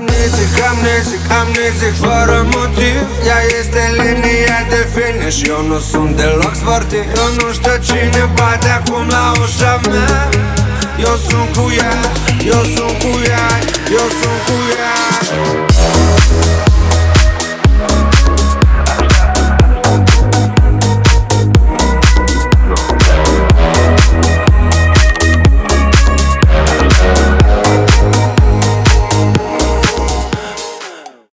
amnezic, fără motiv. Ea este linia de finish, eu nu sunt deloc sportiv. Eu nu știu cine bate acum la ușa mea. Eu sunt cu ea, eu sunt cu ea, eu sunt cu ea.